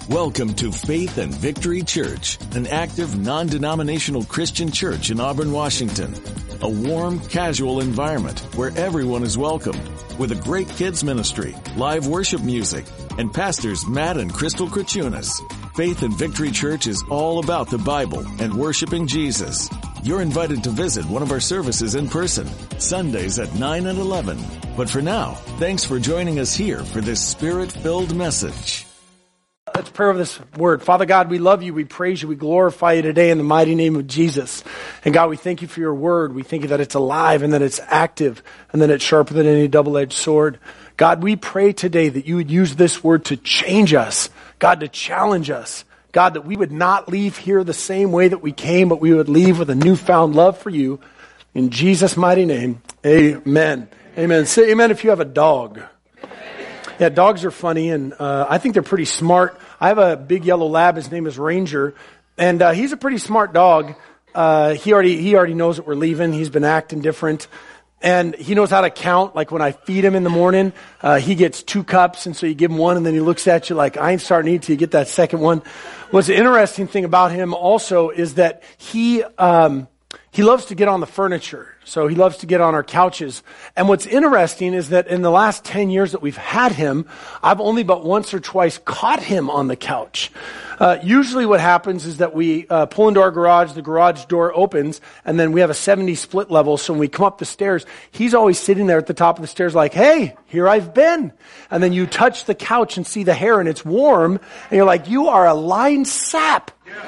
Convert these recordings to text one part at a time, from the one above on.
Welcome to Faith and Victory Church, an active, non-denominational Christian church in Auburn, Washington. A warm, casual environment where everyone is welcomed, with a great kids ministry, live worship music, and pastors Matt and Crystal Krachunas. Faith and Victory Church is all about the Bible and worshiping Jesus. You're invited to visit one of our services in person, Sundays at 9 and 11. But for now, thanks for joining us here for this Spirit-filled message. Let's pray over this word. Father God, we love you, we praise you, we glorify you today in the mighty name of Jesus. And God, we thank you for your word. We thank you that it's alive and that it's active and that it's sharper than any double-edged sword. God, we pray today that you would use this word to change us, God, to challenge us. God, that we would not leave here the same way that we came, but we would leave with a newfound love for you. In Jesus' mighty name, amen. Amen. Say amen if you have a dog. Yeah, dogs are funny, and I think they're pretty smart. I have a big yellow lab. His name is Ranger, and he's a pretty smart dog. He already knows that we're leaving. He's been acting different, and he knows how to count. Like when I feed him in the morning, he gets 2 cups, and so you give him one, and then he looks at you like, I ain't starting to eat till you get that second one. What's the interesting thing about him also is that he loves to get on the furniture. So he loves to get on our couches. And what's interesting is that in the last 10 years that we've had him, I've only but once or twice caught him on the couch. Usually what happens is that we pull into our garage, the garage door opens, and then we have a 70 split level. So when we come up the stairs, he's always sitting there at the top of the stairs like, hey, here I've been. And then you touch the couch and see the hair and it's warm. And you're like, you are a lying sap.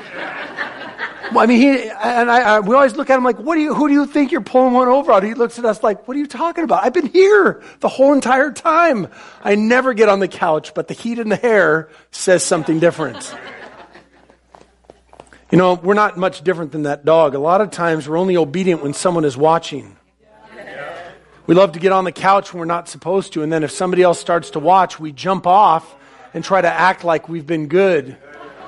Well, I mean, we always look at him like, who do you think you're pulling one over on? He looks at us like, what are you talking about? I've been here the whole entire time. I never get on the couch, but the heat in the hair says something different. You know, we're not much different than that dog. A lot of times we're only obedient when someone is watching. We love to get on the couch when we're not supposed to, and then if somebody else starts to watch, we jump off and try to act like we've been good.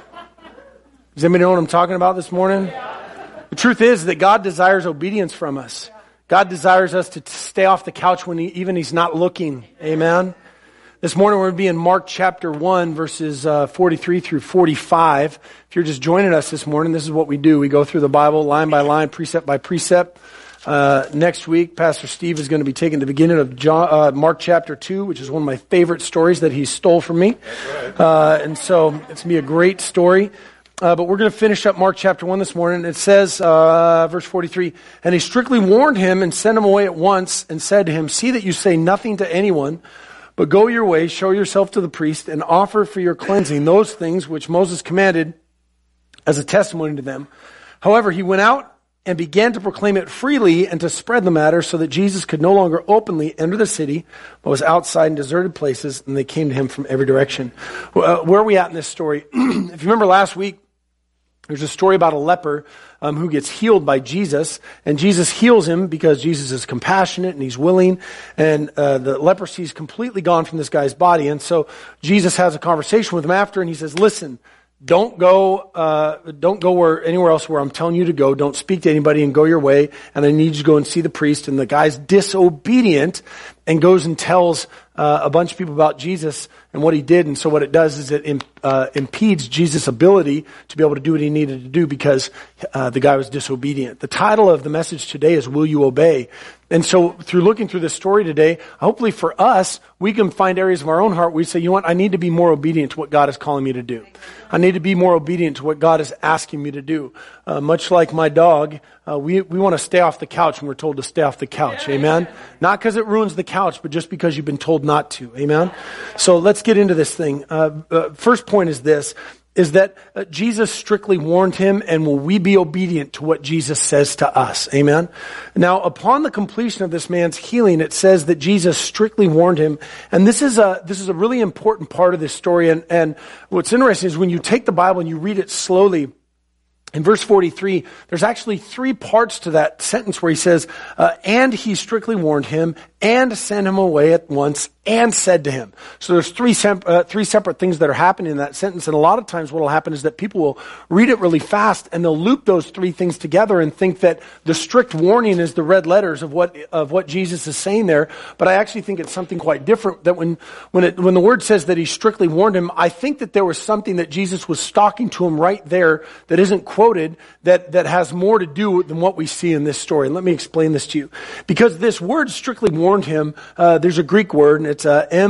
Does anybody know what I'm talking about this morning? The truth is that God desires obedience from us. God desires us to stay off the couch when He's not looking. Amen? This morning we're going to be in Mark chapter 1, verses 43 through 45. If you're just joining us this morning, this is what we do. We go through the Bible line by line, precept by precept. Next week, Pastor Steve is going to be taking the beginning of Mark chapter 2, which is one of my favorite stories that he stole from me. And so it's going to be a great story. But we're going to finish up Mark chapter 1 this morning. It says, verse 43, and he strictly warned him and sent him away at once and said to him, see that you say nothing to anyone, but go your way, show yourself to the priest, and offer for your cleansing those things which Moses commanded as a testimony to them. However, he went out and began to proclaim it freely and to spread the matter so that Jesus could no longer openly enter the city, but was outside in deserted places, and they came to him from every direction. Where are we at in this story? If you remember last week, there's a story about a leper who gets healed by Jesus, and Jesus heals him because Jesus is compassionate and he's willing, and the leprosy is completely gone from this guy's body. And so Jesus has a conversation with him after, and he says, listen, don't go anywhere else where I'm telling you to go. Don't speak to anybody and go your way. And I need you to go and see the priest. And the guy's disobedient and goes and tells a bunch of people about Jesus and what he did. And so what it does is it impedes Jesus' ability to be able to do what he needed to do because the guy was disobedient. The title of the message today is Will You Obey? And so through looking through this story today, hopefully for us, we can find areas of our own heart where we say, you know what, I need to be more obedient to what God is calling me to do. I need to be more obedient to what God is asking me to do. Much like my dog, we want to stay off the couch when we're told to stay off the couch. Amen? Not because it ruins the couch, but just because you've been told not to. Amen? So let's get into this thing. First point is this, is that Jesus strictly warned him, and will we be obedient to what Jesus says to us? Amen? Now, upon the completion of this man's healing, it says that Jesus strictly warned him, and this is a really important part of this story, and what's interesting is when you take the Bible and you read it slowly, in verse 43, there's actually 3 parts to that sentence where he says, and he strictly warned him, and sent him away at once and said to him. So there's three separate things that are happening in that sentence. And a lot of times what will happen is that people will read it really fast and they'll loop those three things together and think that the strict warning is the red letters of what Jesus is saying there. But I actually think it's something quite different, that when the word says that he strictly warned him, I think that there was something that Jesus was talking to him right there that isn't quoted, that has more to do than what we see in this story. And let me explain this to you. Because this word strictly warned him, there's a Greek word, and it's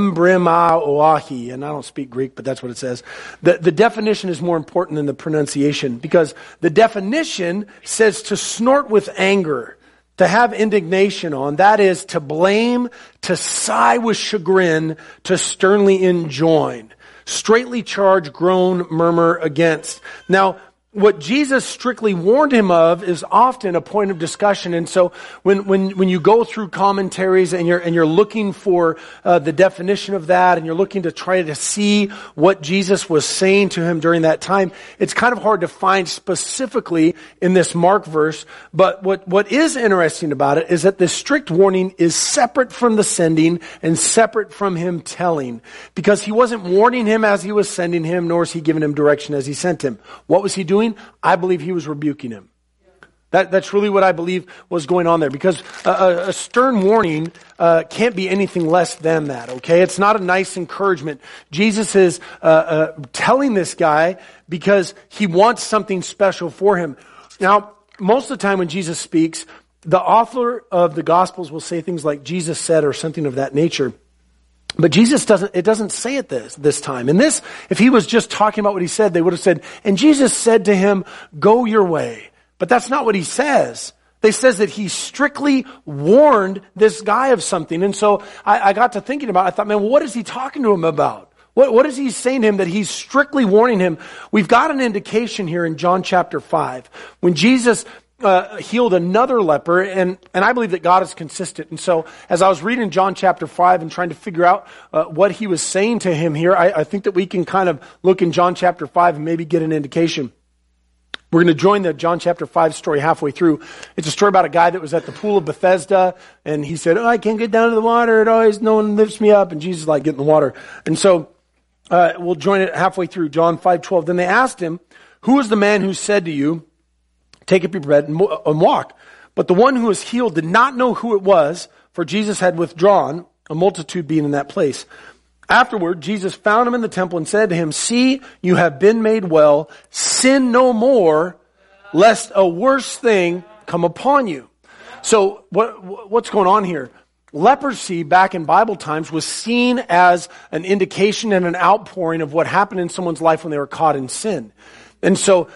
embrimaoahi, and I don't speak Greek, but that's what it says. The definition is more important than the pronunciation, because the definition says to snort with anger, to have indignation on, that is to blame, to sigh with chagrin, to sternly enjoin, straightly charge, groan, murmur against. Now, what Jesus strictly warned him of is often a point of discussion. And so when you go through commentaries and you're looking for the definition of that, and you're looking to try to see what Jesus was saying to him during that time, it's kind of hard to find specifically in this Mark verse. But what is interesting about it is that this strict warning is separate from the sending and separate from him telling, because he wasn't warning him as he was sending him, nor is he giving him direction as he sent him. What was he doing? I believe he was rebuking him. That's really what I believe was going on there, because a stern warning can't be anything less than that, okay? It's not a nice encouragement. Jesus is telling this guy because he wants something special for him. Now, most of the time when Jesus speaks, the author of the Gospels will say things like Jesus said or something of that nature. But Jesus doesn't say it this time. And this, if he was just talking about what he said, they would have said, and Jesus said to him, go your way. But that's not what he says. They says that he strictly warned this guy of something. And so I got to thinking about it. I thought, man, what is he talking to him about? What is he saying to him that he's strictly warning him? We've got an indication here in John chapter 5. When Jesus healed another leper, and I believe that God is consistent. And so as I was reading John chapter 5 and trying to figure out what he was saying to him here, I think that we can kind of look in John chapter 5 and maybe get an indication. We're going to join the John chapter 5 story halfway through. It's a story about a guy that was at the pool of Bethesda, and he said, I can't get down to the water. No one lifts me up. And Jesus is like, get in the water. And so we'll join it halfway through, John 5:12. Then they asked him, who is the man who said to you, take up your bed and walk? But the one who was healed did not know who it was, for Jesus had withdrawn, a multitude being in that place. Afterward, Jesus found him in the temple and said to him, see, you have been made well. Sin no more, lest a worse thing come upon you. So what's going on here? Leprosy back in Bible times was seen as an indication and an outpouring of what happened in someone's life when they were caught in sin. And so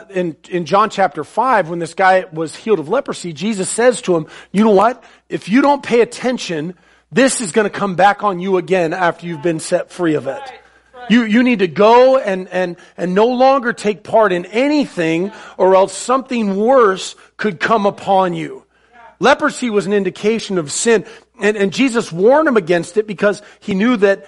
in John chapter 5, when this guy was healed of leprosy, Jesus says to him, you know what? If you don't pay attention, this is going to come back on you again after you've been set free of it. You need to go and no longer take part in anything, or else something worse could come upon you. Leprosy was an indication of sin. And Jesus warned him against it because he knew that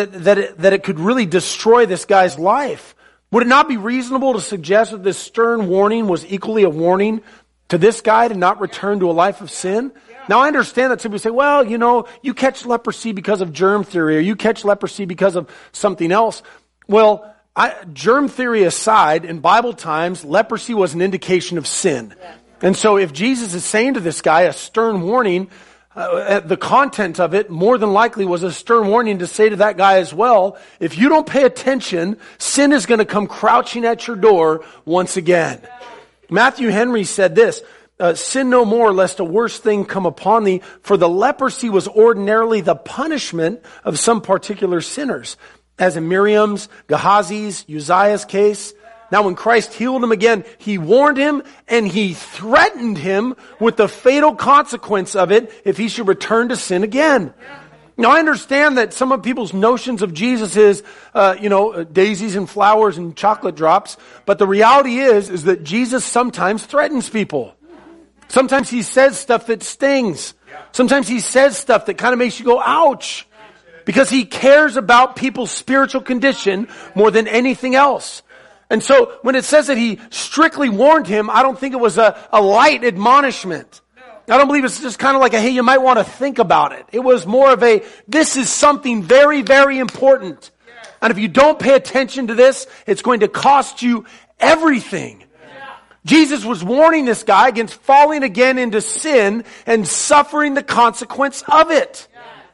it could really destroy this guy's life. Would it not be reasonable to suggest that this stern warning was equally a warning to this guy to not return to a life of sin? Now, I understand that some people say, well, you catch leprosy because of germ theory, or you catch leprosy because of something else. Well, germ theory aside, in Bible times, leprosy was an indication of sin. And so if Jesus is saying to this guy a stern warning, the content of it more than likely was a stern warning to say to that guy as well, if you don't pay attention, sin is going to come crouching at your door once again. Matthew Henry said this, sin no more lest a worse thing come upon thee, for the leprosy was ordinarily the punishment of some particular sinners, as in Miriam's, Gehazi's, Uzziah's case. Now when Christ healed him again, he warned him and he threatened him with the fatal consequence of it if he should return to sin again. Now I understand that some of people's notions of Jesus is, daisies and flowers and chocolate drops. But the reality is that Jesus sometimes threatens people. Sometimes he says stuff that stings. Sometimes he says stuff that kind of makes you go, ouch. Because he cares about people's spiritual condition more than anything else. And so when it says that he strictly warned him, I don't think it was a light admonishment. I don't believe it's just kind of like a, hey, you might want to think about it. It was more of a, this is something very, very important. And if you don't pay attention to this, it's going to cost you everything. Jesus was warning this guy against falling again into sin and suffering the consequence of it.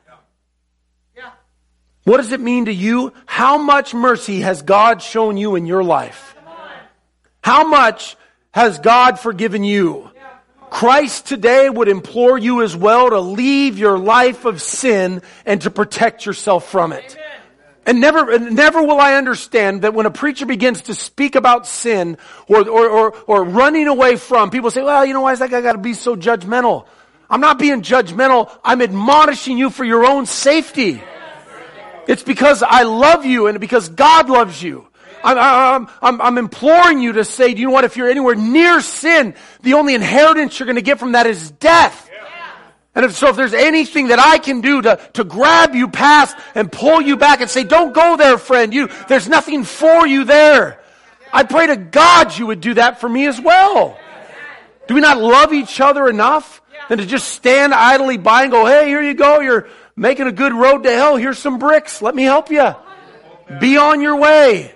What does it mean to you? How much mercy has God shown you in your life? How much has God forgiven you? Christ today would implore you as well to leave your life of sin and to protect yourself from it. And never will I understand that when a preacher begins to speak about sin or running away from, people say, well, why is that guy got to be so judgmental? I'm not being judgmental. I'm admonishing you for your own safety. It's because I love you and because God loves you. I'm imploring you to say, do you know what? If you're anywhere near sin, the only inheritance you're going to get from that is death. And if there's anything that I can do to grab you past and pull you back and say, don't go there, friend. There's nothing for you there. I pray to God you would do that for me as well. Do we not love each other enough than to just stand idly by and go, hey, here you go. You're making a good road to hell. Here's some bricks. Let me help you. Be on your way.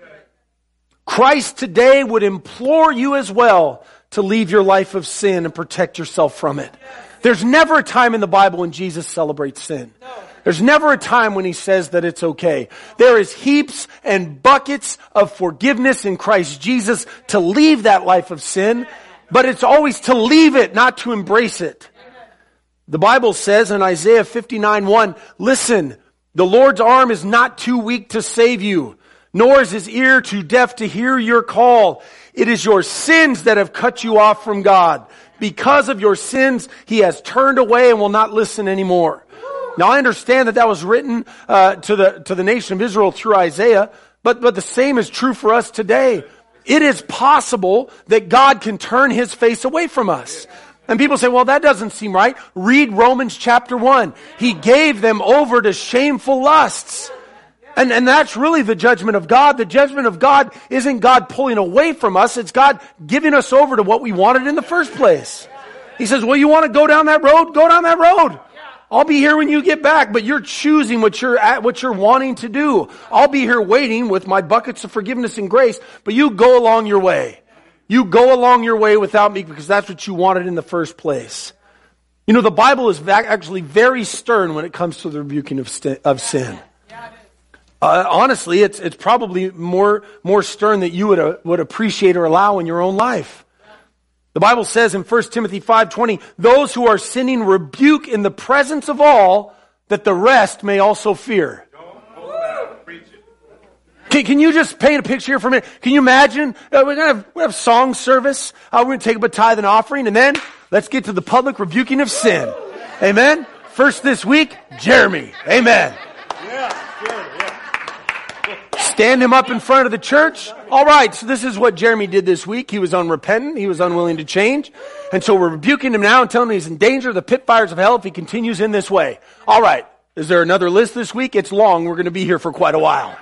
Christ today would implore you as well to leave your life of sin and protect yourself from it. There's never a time in the Bible when Jesus celebrates sin. There's never a time when he says that it's okay. There is heaps and buckets of forgiveness in Christ Jesus to leave that life of sin, but it's always to leave it, not to embrace it. The Bible says in Isaiah 59:1, listen, the Lord's arm is not too weak to save you, nor is his ear too deaf to hear your call. It is your sins that have cut you off from God. Because of your sins, he has turned away and will not listen anymore. Now I understand that was written to the nation of Israel through Isaiah, but the same is true for us today. It is possible that God can turn his face away from us. And people say, well, that doesn't seem right. Read Romans chapter 1. He gave them over to shameful lusts. And that's really the judgment of God. The judgment of God isn't God pulling away from us. It's God giving us over to what we wanted in the first place. He says, well, you want to go down that road? Go down that road. I'll be here when you get back, but you're choosing what you're wanting to do. I'll be here waiting with my buckets of forgiveness and grace, but you go along your way. You go along your way without me because that's what you wanted in the first place. The Bible is actually very stern when it comes to the rebuking of sin. Honestly, it's probably more stern that you would appreciate or allow in your own life. The Bible says in 1 Timothy 5:20, those who are sinning rebuke in the presence of all, that the rest may also fear. Can you just paint a picture here for a minute? Can you imagine? We're going to have song service. We're going to take up a tithe and offering, and then let's get to the public rebuking of sin. Amen? First this week, Jeremy. Amen. Stand him up in front of the church. All right, so this is what Jeremy did this week. He was unrepentant. He was unwilling to change. And so we're rebuking him now and telling him he's in danger of the pit fires of hell if he continues in this way. All right, is there another list this week? It's long. We're going to be here for quite a while.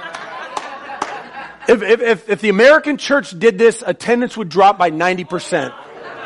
If the American church did this, attendance would drop by 90%.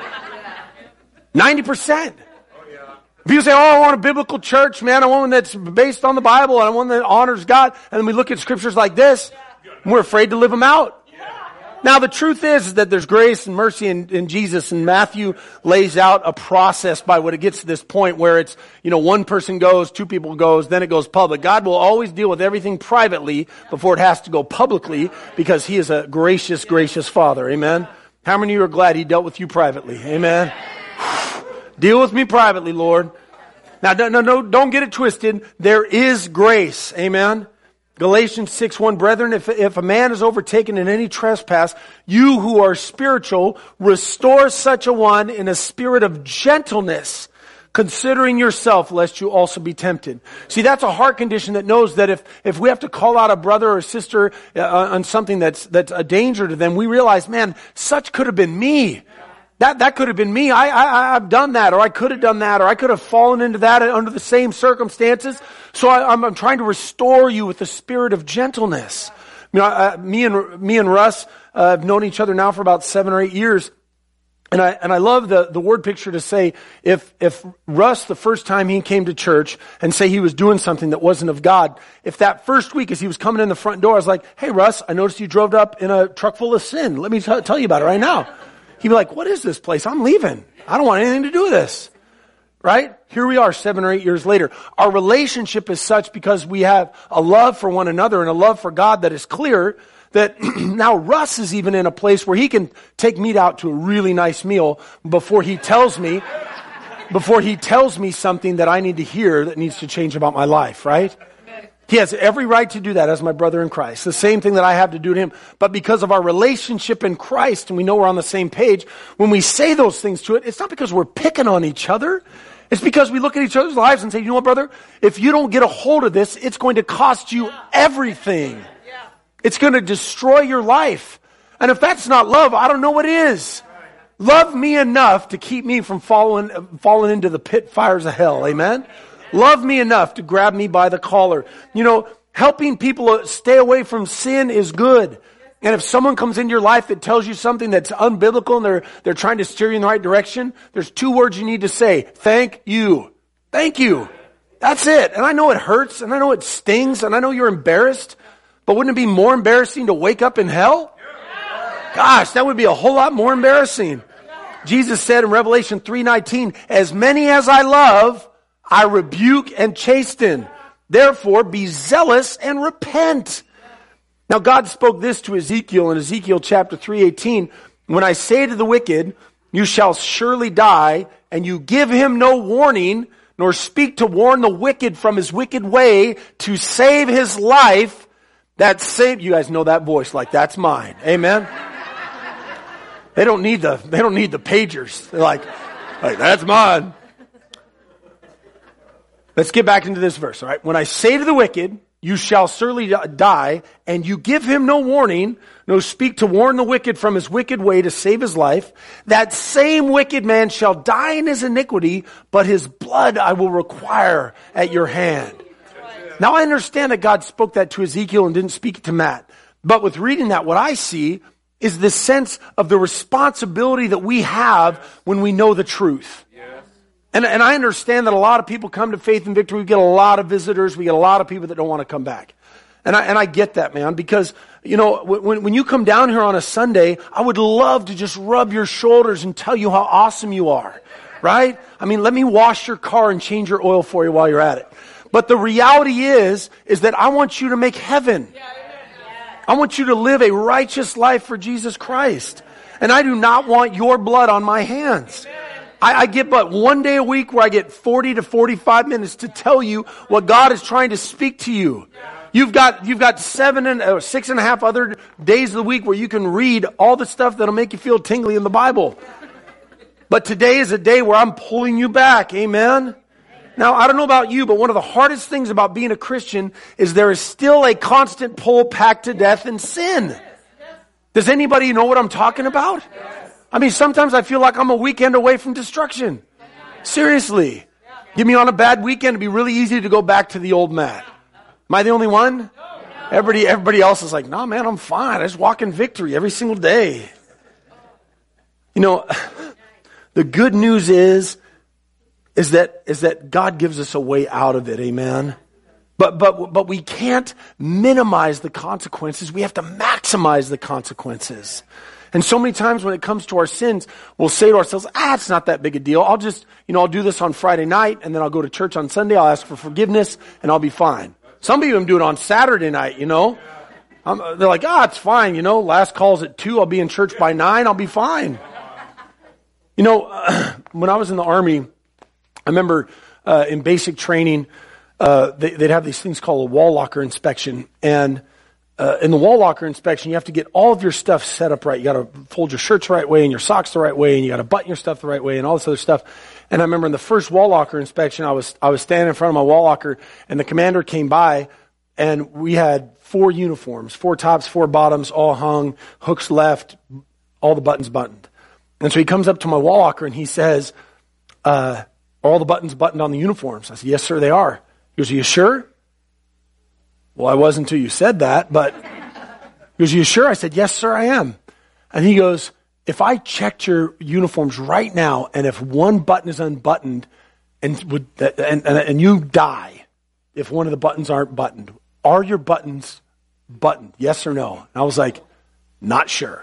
90%. People say, I want a biblical church, man. I want one that's based on the Bible. I want one that honors God. And then we look at scriptures like this, and we're afraid to live them out. Now, the truth is that there's grace and mercy in Jesus, and Matthew lays out a process by what it gets to this point where it's, one person goes, two people goes, then it goes public. God will always deal with everything privately before it has to go publicly because he is a gracious, gracious Father. Amen? How many of you are glad he dealt with you privately? Amen? Deal with me privately, Lord. Now, no, don't get it twisted. There is grace. Amen? Galatians 6:1, brethren, if a man is overtaken in any trespass, you who are spiritual, restore such a one in a spirit of gentleness, considering yourself, lest you also be tempted. See, that's a heart condition that knows that if we have to call out a brother or sister on something that's a danger to them, we realize, man, such could have been me. That could have been me. I've done that, or I could have done that, or I could have fallen into that under the same circumstances. So I'm trying to restore you with the spirit of gentleness. Me and Russ have known each other now for about 7 or 8 years. And I love the word picture to say, if Russ, the first time he came to church and say he was doing something that wasn't of God, if that first week as he was coming in the front door, I was like, hey Russ, I noticed you drove up in a truck full of sin. Let me tell you about it right now. He'd be like, what is this place? I'm leaving. I don't want anything to do with this. Right? Here we are 7 or 8 years later. Our relationship is such because we have a love for one another and a love for God that is clear, that now Russ is even in a place where he can take me out to a really nice meal before he tells me something that I need to hear that needs to change about my life, right? He has every right to do that as my brother in Christ. The same thing that I have to do to him. But because of our relationship in Christ, and we know we're on the same page, when we say those things to it, it's not because we're picking on each other. It's because we look at each other's lives and say, you know what, brother? If you don't get a hold of this, it's going to cost you everything. It's going to destroy your life. And if that's not love, I don't know what is. Love me enough to keep me from falling into the pit fires of hell. Amen? Love me enough to grab me by the collar. You know, helping people stay away from sin is good. And if someone comes into your life that tells you something that's unbiblical and they're trying to steer you in the right direction, there's 2 words you need to say. Thank you. Thank you. That's it. And I know it hurts, and I know it stings, and I know you're embarrassed. But wouldn't it be more embarrassing to wake up in hell? Gosh, that would be a whole lot more embarrassing. Jesus said in Revelation 3:19, as many as I love, I rebuke and chasten. Therefore, be zealous and repent. Now, God spoke this to Ezekiel in Ezekiel chapter 3:18. When I say to the wicked, you shall surely die, and you give him no warning, nor speak to warn the wicked from his wicked way to save his life, that same, you guys know that voice like that's mine. Amen. They don't need the pagers. They're like that's mine. Let's get back into this verse, all right? When I say to the wicked, you shall surely die, and you give him no warning, no speak to warn the wicked from his wicked way to save his life, that same wicked man shall die in his iniquity, but his blood I will require at your hand. Now I understand that God spoke that to Ezekiel and didn't speak it to Matt. But with reading that, what I see is this sense of the responsibility that we have when we know the truth. Yes. And I understand that a lot of people come to Faith and Victory. We get a lot of visitors. We get a lot of people that don't want to come back. And I get that, man, because, you know, when you come down here on a Sunday, I would love to just rub your shoulders and tell you how awesome you are, right? I mean, let me wash your car and change your oil for you while you're at it. But the reality is that I want you to make heaven. I want you to live a righteous life for Jesus Christ. And I do not want your blood on my hands. I get but one day a week where I get 40 to 45 minutes to tell you what God is trying to speak to you. You've got 6.5 other days of the week where you can read all the stuff that'll make you feel tingly in the Bible. But today is a day where I'm pulling you back. Amen. Now, I don't know about you, but one of the hardest things about being a Christian is there is still a constant pull packed to death in sin. Does anybody know what I'm talking about? I mean, sometimes I feel like I'm a weekend away from destruction. Seriously. Give me on a bad weekend, it'd be really easy to go back to the old Matt. Am I the only one? Everybody else is like, no, man, I'm fine. I just walk in victory every single day. You know, the good news is that God gives us a way out of it, amen? But we can't minimize the consequences. We have to maximize the consequences. And so many times when it comes to our sins, we'll say to ourselves, it's not that big a deal. I'll do this on Friday night, and then I'll go to church on Sunday, I'll ask for forgiveness, and I'll be fine. Some people even do it on Saturday night, you know? They're like, it's fine, you know, last call's at 2, I'll be in church by 9, I'll be fine. You know, when I was in the Army, I remember in basic training, they'd have these things called a wall locker inspection. And in the wall locker inspection, you have to get all of your stuff set up right. You got to fold your shirts the right way and your socks the right way, and you got to button your stuff the right way and all this other stuff. And I remember in the first wall locker inspection, I was standing in front of my wall locker, and the commander came by, and we had 4 uniforms, 4 tops, 4 bottoms, all hung, hooks left, all the buttons buttoned. And so he comes up to my wall locker and he says, "Are all the buttons buttoned on the uniforms?" I said, "Yes, sir, they are." He goes, "Are you sure?" Well, I wasn't until you said that, but he goes, "Are you sure?" I said, "Yes, sir, I am." And he goes, if I checked your uniforms right now, and if one button is unbuttoned, and you die, if one of the buttons aren't buttoned, are your buttons buttoned? Yes or no? And I was like, not sure.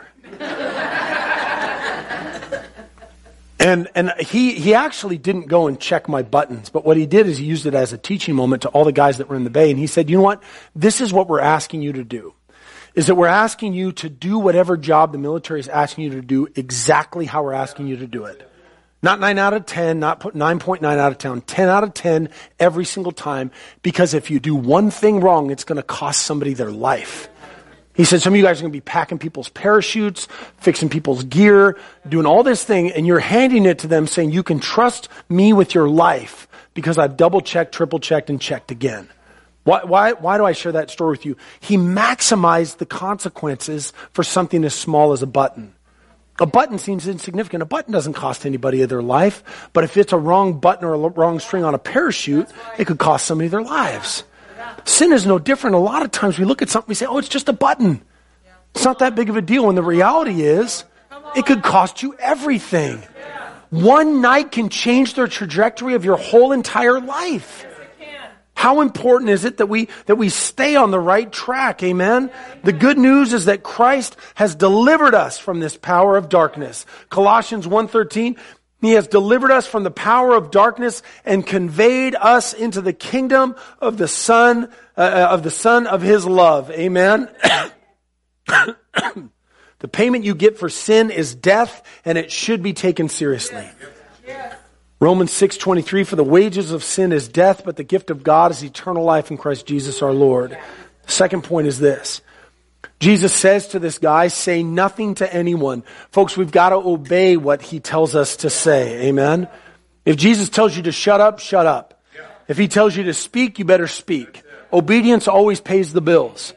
And he actually didn't go and check my buttons, but what he did is he used it as a teaching moment to all the guys that were in the bay, and he said, you know what? This is what we're asking you to do, is that we're asking you to do whatever job the military is asking you to do exactly how we're asking you to do it. Not 9 out of 10, not 9.9 out of 10, 10 out of 10 every single time, because if you do one thing wrong, it's going to cost somebody their life. He said, some of you guys are going to be packing people's parachutes, fixing people's gear, doing all this thing, and you're handing it to them saying, you can trust me with your life because I've double-checked, triple-checked, and checked again. Why do I share that story with you? He maximized the consequences for something as small as a button. A button seems insignificant. A button doesn't cost anybody their life, but if it's a wrong button or a wrong string on a parachute, it could cost somebody their lives. Sin is no different. A lot of times we look at something, we say, oh, it's just a button. It's not that big of a deal. When the reality is, it could cost you everything. One night can change the trajectory of your whole entire life. How important is it that we stay on the right track? Amen. The good news is that Christ has delivered us from this power of darkness. Colossians 1:13, He has delivered us from the power of darkness and conveyed us into the kingdom of the Son of His love. Amen. The payment you get for sin is death, and it should be taken seriously. Romans 6:23, for the wages of sin is death, but the gift of God is eternal life in Christ Jesus our Lord. The second point is this. Jesus says to this guy, say nothing to anyone. Folks, we've got to obey what he tells us to say. Amen? If Jesus tells you to shut up, shut up. If he tells you to speak, you better speak. Obedience always pays the bills.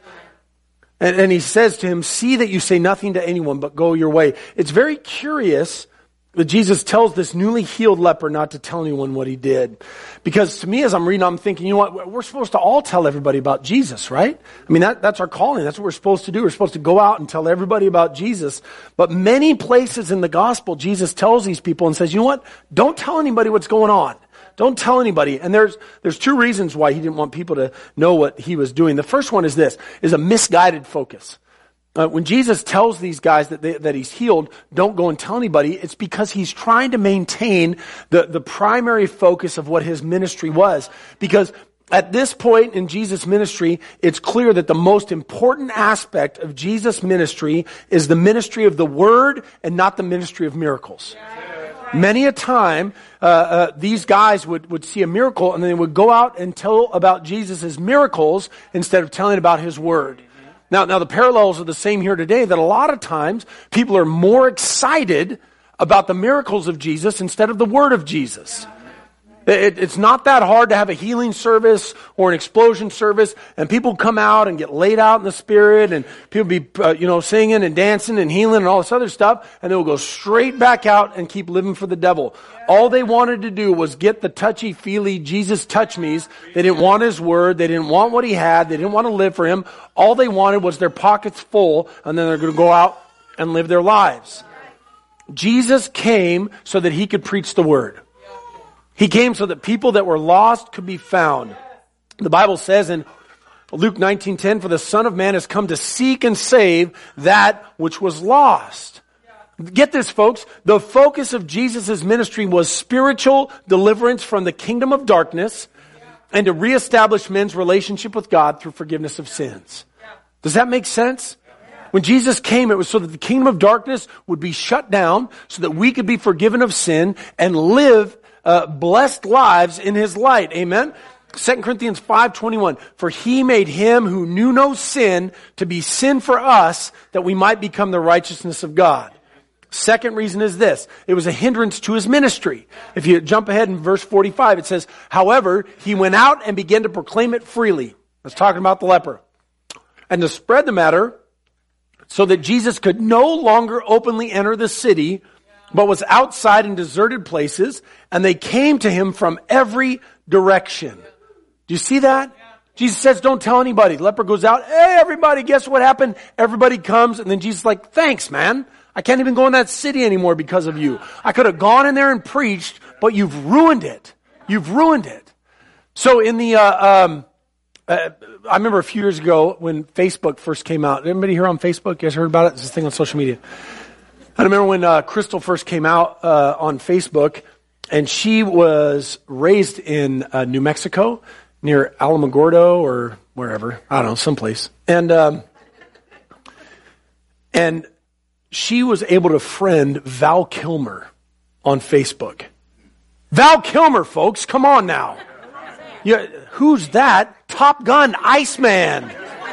And he says to him, see that you say nothing to anyone, but go your way. It's very curious that Jesus tells this newly healed leper not to tell anyone what he did. Because to me, as I'm reading, I'm thinking, you know what? We're supposed to all tell everybody about Jesus, right? I mean, that's our calling. That's what we're supposed to do. We're supposed to go out and tell everybody about Jesus. But many places in the gospel, Jesus tells these people and says, you know what? Don't tell anybody what's going on. Don't tell anybody. And there's two reasons why he didn't want people to know what he was doing. The first one is a misguided focus. When Jesus tells these guys that he's healed, don't go and tell anybody, it's because he's trying to maintain the primary focus of what his ministry was. Because at this point in Jesus' ministry, it's clear that the most important aspect of Jesus' ministry is the ministry of the Word and not the ministry of miracles. Many a time, these guys would see a miracle and then they would go out and tell about Jesus' miracles instead of telling about His Word. Now the parallels are the same here today, that a lot of times people are more excited about the miracles of Jesus instead of the Word of Jesus. It's not that hard to have a healing service or an explosion service, and people come out and get laid out in the Spirit, and people be singing and dancing and healing and all this other stuff, and they'll go straight back out and keep living for the devil. All they wanted to do was get the touchy-feely Jesus touch me's. They didn't want His Word. They didn't want what He had. They didn't want to live for Him. All they wanted was their pockets full, and then they're going to go out and live their lives. Jesus came so that He could preach the Word. He came so that people that were lost could be found. The Bible says in Luke 19:10, for the Son of Man has come to seek and save that which was lost. Get this, folks. The focus of Jesus' ministry was spiritual deliverance from the kingdom of darkness and to reestablish men's relationship with God through forgiveness of sins. Does that make sense? When Jesus came, it was so that the kingdom of darkness would be shut down so that we could be forgiven of sin and live blessed lives in His light. Amen? 2 Corinthians 5:21, for He made Him who knew no sin to be sin for us, that we might become the righteousness of God. Second reason is this. It was a hindrance to His ministry. If you jump ahead in verse 45, it says, however, He went out and began to proclaim it freely. That's talking about the leper. And to spread the matter so that Jesus could no longer openly enter the city, but was outside in deserted places, and they came to Him from every direction. Do you see that? Jesus says, don't tell anybody. The leper goes out, hey, everybody, guess what happened? Everybody comes, and then Jesus is like, thanks, man. I can't even go in that city anymore because of you. I could have gone in there and preached, but you've ruined it. You've ruined it. So in the, I remember a few years ago when Facebook first came out. Anybody here on Facebook? You guys heard about it? It's this thing on social media. I remember when Crystal first came out on Facebook, and she was raised in New Mexico, near Alamogordo or wherever. I don't know, someplace. And she was able to friend Val Kilmer on Facebook. Val Kilmer, folks, come on now. Yeah, who's that? Top Gun, Iceman.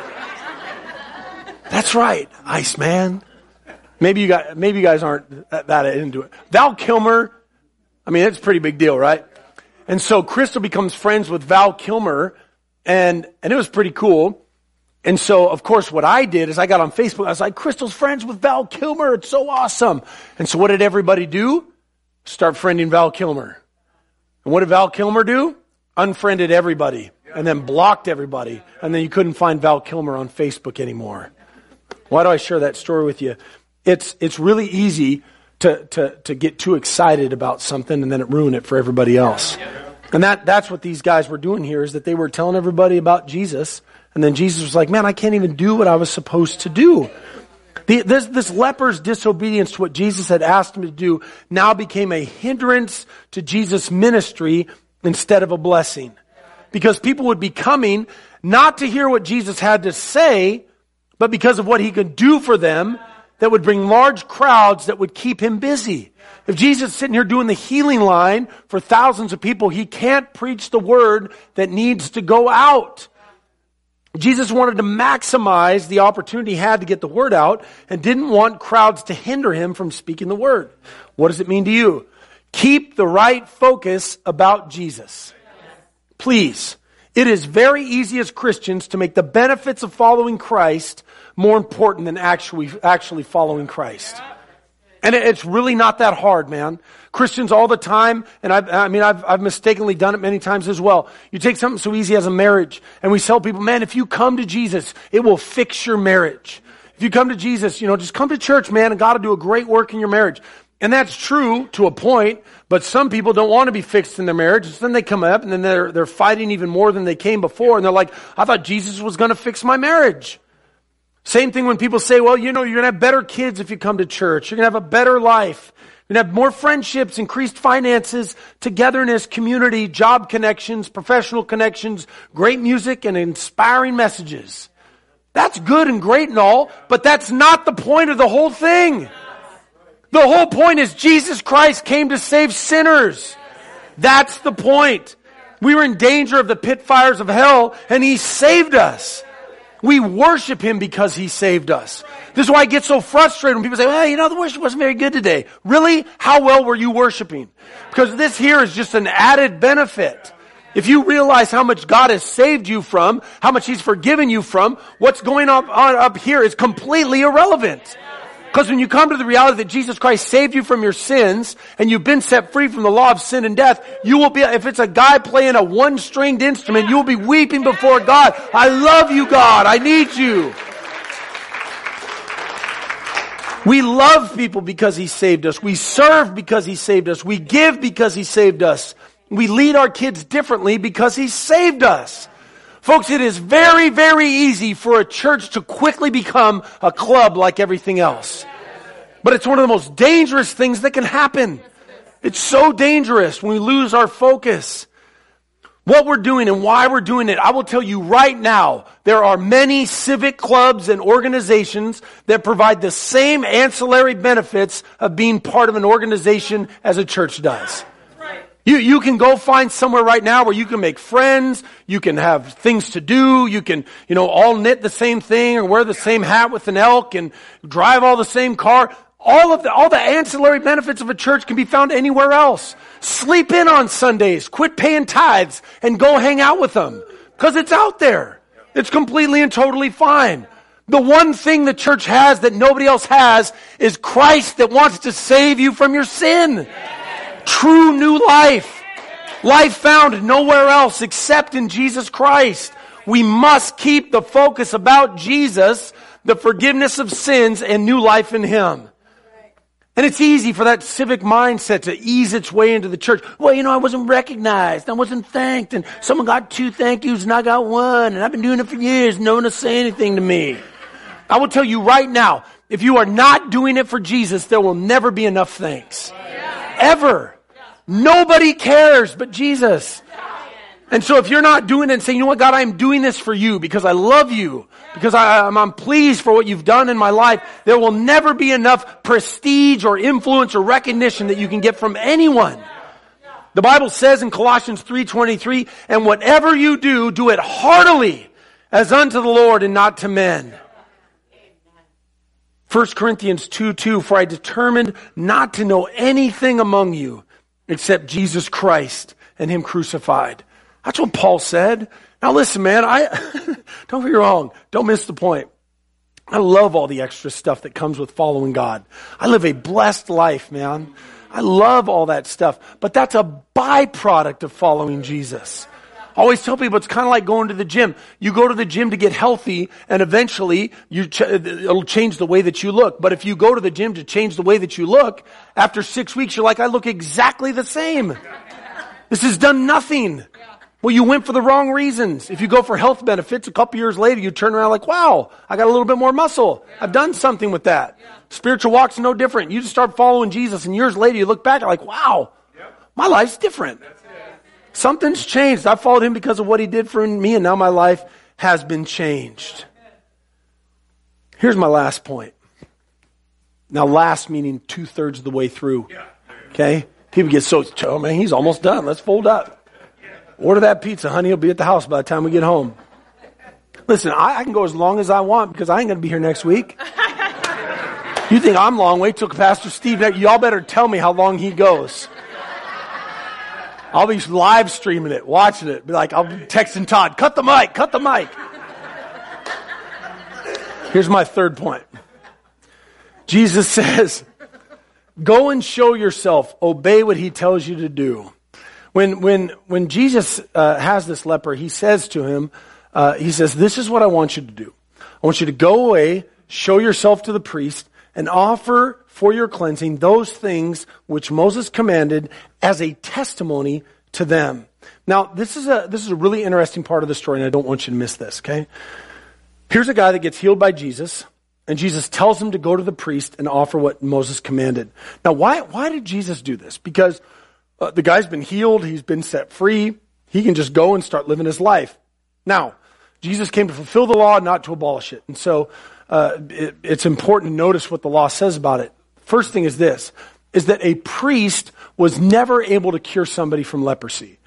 That's right, Iceman. Maybe you guys aren't that into it. Val Kilmer, I mean, it's a pretty big deal, right? And so Crystal becomes friends with Val Kilmer, and it was pretty cool. And so, of course, what I did is I got on Facebook. I was like, Crystal's friends with Val Kilmer. It's so awesome. And so what did everybody do? Start friending Val Kilmer. And what did Val Kilmer do? Unfriended everybody and then blocked everybody. And then you couldn't find Val Kilmer on Facebook anymore. Why do I share that story with you? It's really easy to get too excited about something and then it ruin it for everybody else. And that's what these guys were doing here, is that they were telling everybody about Jesus. And then Jesus was like, man, I can't even do what I was supposed to do. This leper's disobedience to what Jesus had asked him to do now became a hindrance to Jesus' ministry instead of a blessing. Because people would be coming not to hear what Jesus had to say, but because of what he could do for them, that would bring large crowds that would keep him busy. If Jesus is sitting here doing the healing line for thousands of people, he can't preach the word that needs to go out. Jesus wanted to maximize the opportunity he had to get the word out and didn't want crowds to hinder him from speaking the word. What does it mean to you? Keep the right focus about Jesus. Please. It is very easy as Christians to make the benefits of following Christ more important than actually following Christ. And it's really not that hard, man. Christians all the time, and I've mistakenly done it many times as well. You take something so easy as a marriage, and we tell people, man, if you come to Jesus, it will fix your marriage. If you come to Jesus, just come to church, man, and God will do a great work in your marriage. And that's true to a point, but some people don't want to be fixed in their marriage. So then they come up, and then they're fighting even more than they came before, and they're like, I thought Jesus was going to fix my marriage. Same thing when people say, well, you're going to have better kids if you come to church. You're going to have a better life. You're going to have more friendships, increased finances, togetherness, community, job connections, professional connections, great music, and inspiring messages. That's good and great and all, but that's not the point of the whole thing. The whole point is Jesus Christ came to save sinners. That's the point. We were in danger of the pit fires of hell, and he saved us. We worship him because he saved us. This is why I get so frustrated when people say, well, the worship wasn't very good today. Really? How well were you worshiping? Because this here is just an added benefit. If you realize how much God has saved you from, how much he's forgiven you from, what's going on up here is completely irrelevant. Because when you come to the reality that Jesus Christ saved you from your sins and you've been set free from the law of sin and death, you will be, if it's a guy playing a one-stringed instrument, you will be weeping before God. I love you, God. I need you. We love people because he saved us. We serve because he saved us. We give because he saved us. We lead our kids differently because he saved us. Folks, it is very, very easy for a church to quickly become a club like everything else. But it's one of the most dangerous things that can happen. It's so dangerous when we lose our focus. What we're doing and why we're doing it, I will tell you right now, there are many civic clubs and organizations that provide the same ancillary benefits of being part of an organization as a church does. You can go find somewhere right now where you can make friends, you can have things to do, you can, all knit the same thing or wear the same hat with an elk and drive all the same car. All the ancillary benefits of a church can be found anywhere else. Sleep in on Sundays, quit paying tithes, and go hang out with them. Because it's out there. It's completely and totally fine. The one thing the church has that nobody else has is Christ that wants to save you from your sin. True new life. Life found nowhere else except in Jesus Christ. We must keep the focus about Jesus, the forgiveness of sins, and new life in him. And it's easy for that civic mindset to ease its way into the church. Well, I wasn't recognized. I wasn't thanked. And someone got 2 thank yous and I got 1. And I've been doing it for years. No one will say anything to me. I will tell you right now, if you are not doing it for Jesus, there will never be enough thanks. Ever. Nobody cares but Jesus. And so if you're not doing it and saying, God, I'm doing this for you because I love you, because I'm pleased for what you've done in my life, there will never be enough prestige or influence or recognition that you can get from anyone. The Bible says in Colossians 3:23, and whatever you do, do it heartily as unto the Lord and not to men. 1 Corinthians 2:2, for I determined not to know anything among you except Jesus Christ and Him crucified. That's what Paul said. Now listen, man, don't get me wrong. Don't miss the point. I love all the extra stuff that comes with following God. I live a blessed life, man. I love all that stuff. But that's a byproduct of following Jesus. I always tell people it's kind of like going to the gym. You go to the gym to get healthy, and eventually it'll change the way that you look. But if you go to the gym to change the way that you look, after 6 weeks, you're like, I look exactly the same. This has done nothing. Well, you went for the wrong reasons. If you go for health benefits, a couple years later, you turn around like, wow, I got a little bit more muscle. I've done something with that. Spiritual walk's no different. You just start following Jesus, and years later, you look back and like, wow, my life's different. Something's changed. I followed Him because of what He did for me, and now my life has been changed. Here's my last point. Now, last meaning 2/3 of the way through. Okay? People get so, oh man, he's almost done. Let's fold up. Order that pizza, honey. He'll be at the house by the time we get home. Listen, I can go as long as I want because I ain't going to be here next week. You think I'm long? Wait till Pastor Steve. Y'all better tell me how long he goes. I'll be live streaming it, watching it. Be like, I'll be texting Todd, cut the mic. Here's my third point. Jesus says, go and show yourself. Obey what He tells you to do. When Jesus has this leper, He says to him, He says, this is what I want you to do. I want you to go away, show yourself to the priest, and offer for your cleansing those things which Moses commanded as a testimony to them. Now, this is a really interesting part of the story, and I don't want you to miss this, okay? Here's a guy that gets healed by Jesus, and Jesus tells him to go to the priest and offer what Moses commanded. Now, why did Jesus do this? Because the guy's been healed, he's been set free, he can just go and start living his life. Now, Jesus came to fulfill the law, not to abolish it. And so it's important to notice what the law says about it. First thing is this, is that a priest was never able to cure somebody from leprosy.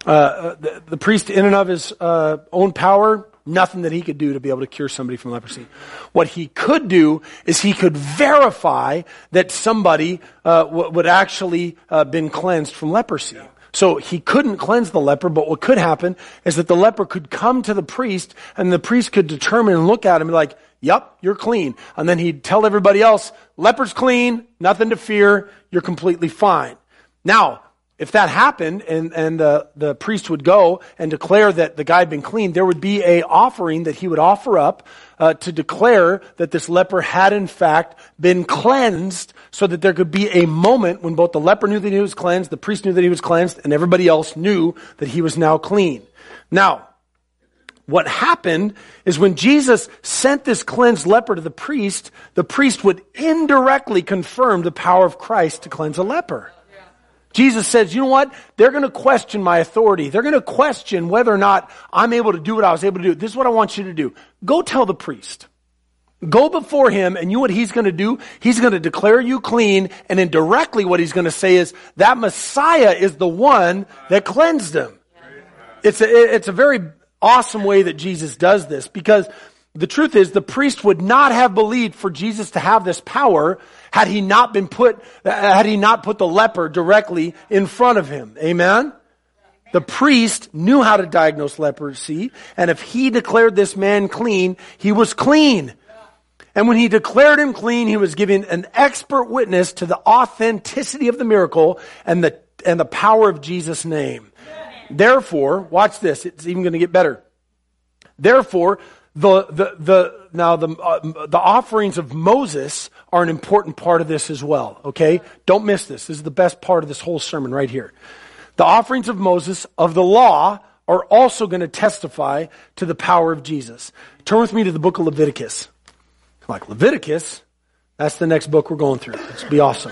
The priest in and of his own power, nothing that he could do to be able to cure somebody from leprosy. What he could do is he could verify that somebody would actually been cleansed from leprosy. So he couldn't cleanse the leper, but what could happen is that the leper could come to the priest, and the priest could determine and look at him and be like, yep, you're clean. And then he'd tell everybody else, leper's clean, nothing to fear, you're completely fine. Now, if that happened and the priest would go and declare that the guy had been clean, there would be a offering that he would offer up to declare that this leper had in fact been cleansed, so that there could be a moment when both the leper knew that he was cleansed, the priest knew that he was cleansed, and everybody else knew that he was now clean. Now, what happened is when Jesus sent this cleansed leper to the priest would indirectly confirm the power of Christ to cleanse a leper. Jesus says, you know what? They're going to question my authority. They're going to question whether or not I'm able to do what I was able to do. This is what I want you to do. Go tell the priest. Go before him, and you know what he's going to do? He's going to declare you clean, and indirectly what he's going to say is that Messiah is the one that cleansed him. It's a very awesome way that Jesus does this, because the truth is the priest would not have believed for Jesus to have this power had he not put the leper directly in front of him. Amen? The priest knew how to diagnose leprosy, and if he declared this man clean, he was clean. And when he declared him clean, he was giving an expert witness to the authenticity of the miracle and the power of Jesus' name. Therefore, watch this, it's even going to get better. Therefore, the offerings of Moses are an important part of this as well, okay? Don't miss this. This is the best part of this whole sermon right here. The offerings of Moses, of the law, are also going to testify to the power of Jesus. Turn with me to the book of Leviticus. Like, Leviticus? That's the next book we're going through. It's be awesome.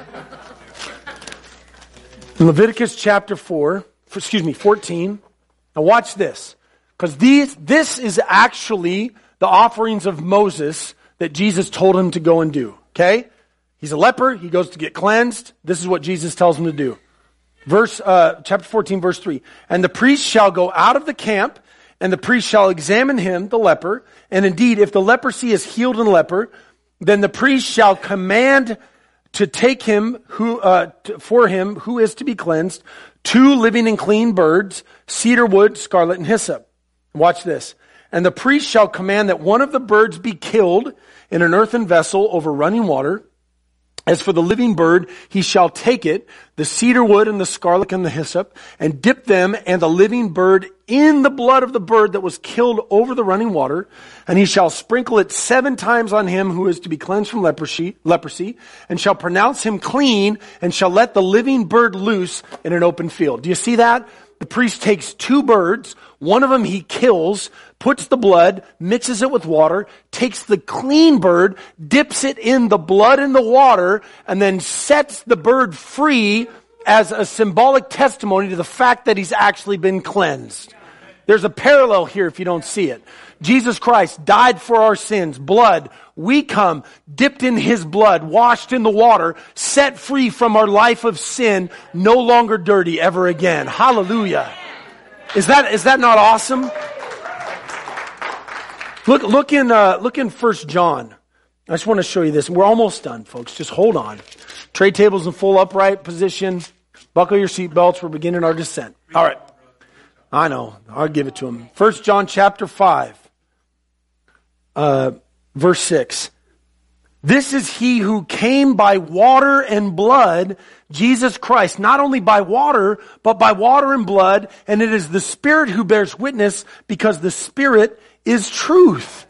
In Leviticus chapter 14. Now watch this. Because this is actually the offerings of Moses that Jesus told him to go and do. Okay? He's a leper. He goes to get cleansed. This is what Jesus tells him to do. Chapter 14, verse 3. And the priest shall go out of the camp, and the priest shall examine him, the leper. And indeed, if the leprosy is healed in the leper, then the priest shall command to take him for him who is to be cleansed 2 living and clean birds, cedar wood, scarlet, and hyssop. Watch this. And the priest shall command that one of the birds be killed in an earthen vessel over running water. As for the living bird, he shall take it, the cedar wood and the scarlet and the hyssop, and dip them and the living bird in the blood of the bird that was killed over the running water. And he shall sprinkle it 7 times on him who is to be cleansed from leprosy, and shall pronounce him clean, and shall let the living bird loose in an open field. Do you see that? The priest takes 2 birds, one of them he kills, puts the blood, mixes it with water, takes the clean bird, dips it in the blood and the water, and then sets the bird free as a symbolic testimony to the fact that he's actually been cleansed. There's a parallel here if you don't see it. Jesus Christ died for our sins, blood. We come dipped in his blood, washed in the water, set free from our life of sin, no longer dirty ever again. Hallelujah. Is that not awesome? Look in 1 John. I just want to show you this. We're almost done, folks. Just hold on. Tray tables in full upright position. Buckle your seatbelts. We're beginning our descent. All right. I know. I'll give it to him. 1 John chapter 5, verse 6. This is he who came by water and blood, Jesus Christ, not only by water, but by water and blood. And it is the Spirit who bears witness, because the Spirit is truth.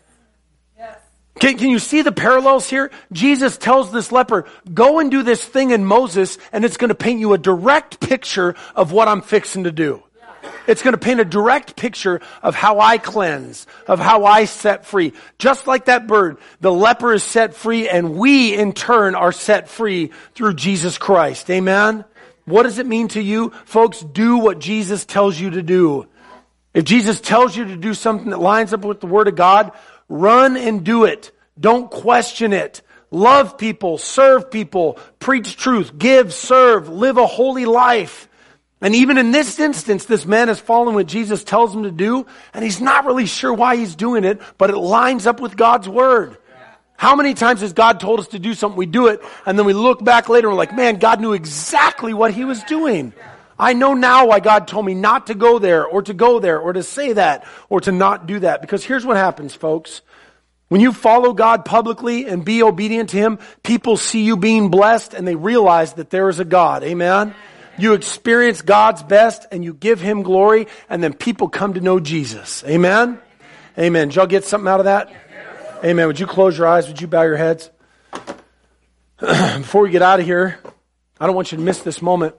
Can you see the parallels here? Jesus tells this leper, go and do this thing in Moses, and it's going to paint you a direct picture of what I'm fixing to do. It's going to paint a direct picture of how I cleanse, of how I set free. Just like that bird, the leper is set free, and we in turn are set free through Jesus Christ. Amen? What does it mean to you? Folks, do what Jesus tells you to do. If Jesus tells you to do something that lines up with the Word of God, run and do it. Don't question it. Love people, serve people, preach truth, give, serve, live a holy life. And even in this instance, this man is following what Jesus tells him to do, and he's not really sure why he's doing it, but it lines up with God's Word. How many times has God told us to do something, we do it, and then we look back later and we're like, man, God knew exactly what he was doing. I know now why God told me not to go there, or to say that, or to not do that. Because here's what happens, folks. When you follow God publicly and be obedient to him, people see you being blessed, and they realize that there is a God. Amen? You experience God's best, and you give him glory, and then people come to know Jesus. Amen? Amen. Did y'all get something out of that? Amen. Would you close your eyes? Would you bow your heads? Before we get out of here, I don't want you to miss this moment.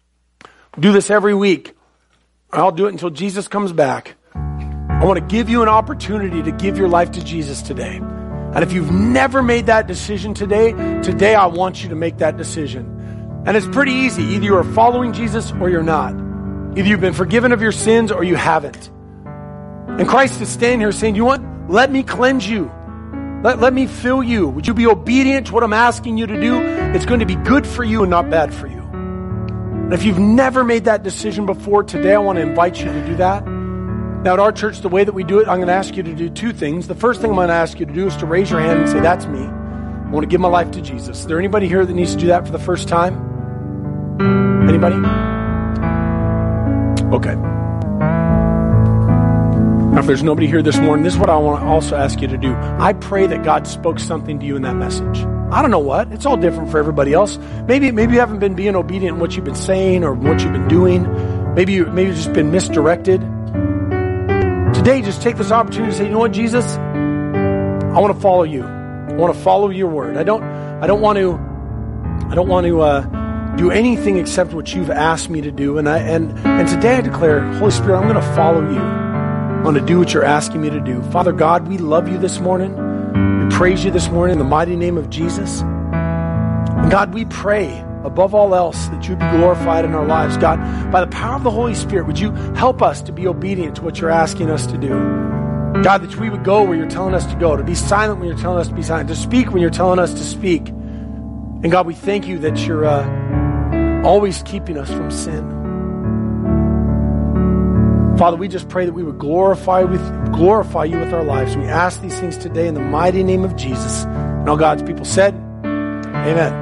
Do this every week. I'll do it until Jesus comes back. I want to give you an opportunity to give your life to Jesus today. And if you've never made that decision today I want you to make that decision. And it's pretty easy. Either you are following Jesus or you're not. Either you've been forgiven of your sins or you haven't. And Christ is standing here saying, you want? Let me cleanse you. Let me fill you. Would you be obedient to what I'm asking you to do? It's going to be good for you and not bad for you. And if you've never made that decision before, today I want to invite you to do that. Now at our church, the way that we do it, I'm going to ask you to do 2 things. The first thing I'm going to ask you to do is to raise your hand and say, that's me. I want to give my life to Jesus. Is there anybody here that needs to do that for the first time? Anybody? Okay. Now, if there's nobody here this morning, this is what I want to also ask you to do. I pray that God spoke something to you in that message. I don't know what. It's all different for everybody else. Maybe you haven't been being obedient in what you've been saying or what you've been doing. Maybe you've just been misdirected. Today, just take this opportunity to say, you know what, Jesus? I want to follow you. I want to follow your word. I don't want to do anything except what you've asked me to do. And today I declare, Holy Spirit, I'm going to follow you. I'm going to do what you're asking me to do. Father God, we love you this morning. We praise you this morning in the mighty name of Jesus. And God, we pray above all else that you be glorified in our lives. God, by the power of the Holy Spirit, would you help us to be obedient to what you're asking us to do? God, that we would go where you're telling us to go, to be silent when you're telling us to be silent, to speak when you're telling us to speak. And God, we thank you that you're always keeping us from sin. Father, we just pray that we would glorify you with our lives. We ask these things today in the mighty name of Jesus. And all God's people said, amen.